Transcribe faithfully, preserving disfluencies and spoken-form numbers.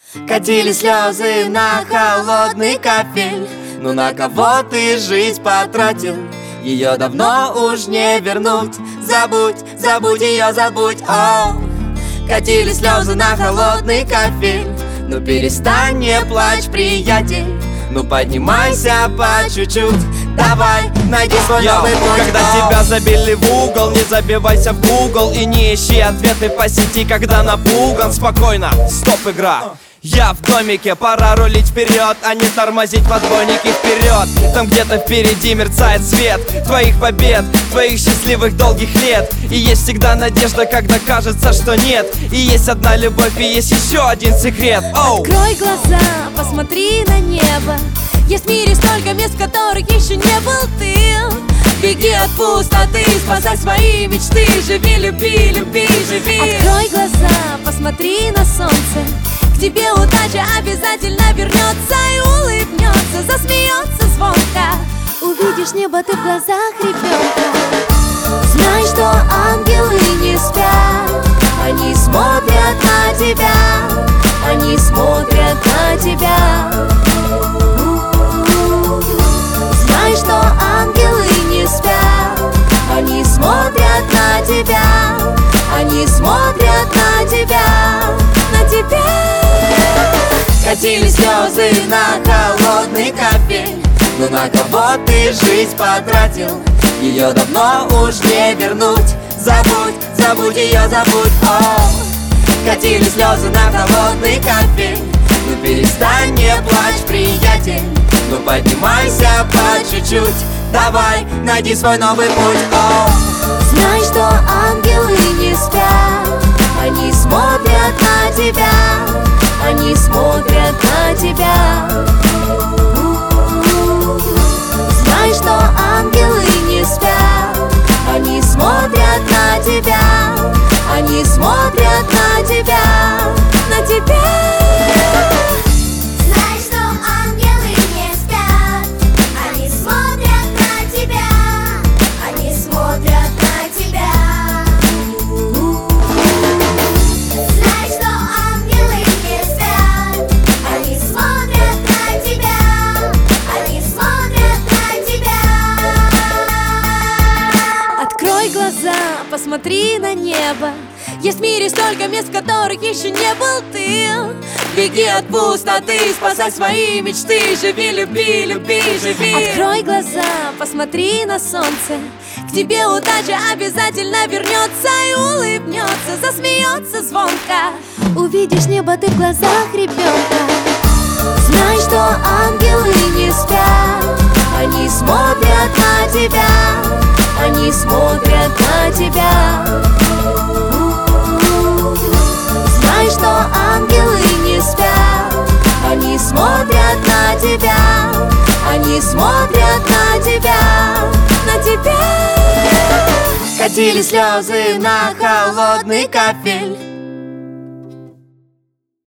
Катили слезы на холодный кафель. Ну на кого ты жизнь потратил? Ее давно уж не вернуть. Забудь, забудь ее, забудь. О, катили слезы на холодный кафель. Ну перестань, не плачь, приятель. Ну поднимайся по чуть-чуть. Давай, найди свой Йо, новый путь. когда О. тебя забили в угол, не забивайся в Google и не ищи ответы по сети, когда напуган. Спокойно, стоп, игра. Я в домике, пора рулить вперед, а не тормозить в отбойнике вперед. Там где-то впереди мерцает свет твоих побед, твоих счастливых долгих лет. И есть всегда надежда, когда кажется, что нет. И есть одна любовь, и есть еще один секрет. Оу! Открой глаза, посмотри на небо. Есть в мире столько мест, в которых еще не был ты. Беги от пустоты, спасай свои мечты. Живи, люби, люби, живи. Открой глаза, посмотри на солнце. К тебе удача обязательно вернется и улыбнется, засмеется звонко. Увидишь небо ты в глазах ребенка. Знай, что ангелы не спят. Они смотрят на тебя. Они смотрят на тебя. Знай, что ангелы не спят. Они смотрят на тебя. Они смотрят на тебя. На тебя. Катили слезы на холодный кафель. Ну на кого ты жизнь потратил? Ее давно уж не вернуть. Забудь, забудь ее, забудь. О, катили слезы на холодный кафель. Ну перестань, не плачь, приятель. Ну поднимайся по чуть-чуть. Давай, найди свой новый путь. О, знай, что ангелы не спят. Они смотрят на тебя. Они смотрят на тебя. Знай, что ангелы не спят. Они смотрят на тебя. Они смотрят на тебя. На тебя. Знай, что ангелы не спят. Они смотрят на тебя. Они смотрят на тебя. Знай, что ангелы не спят. Они смотрят на тебя. Они смотрят на тебя. Открой глаза, посмотри на небо. Есть в мире столько мест, в которых еще не был ты. Беги от пустоты, спасай свои мечты. Живи, люби, люби, живи. Открой глаза, посмотри на солнце. К тебе удача обязательно вернется и улыбнется, засмеется звонко. Увидишь небо ты в глазах ребенка. Знай, что ангелы не спят. Они смотрят на тебя. Они смотрят на тебя. Знай, что ангелы не спят. Они смотрят на тебя. Они смотрят на тебя. На тебя. катили слезы на холодный кафель.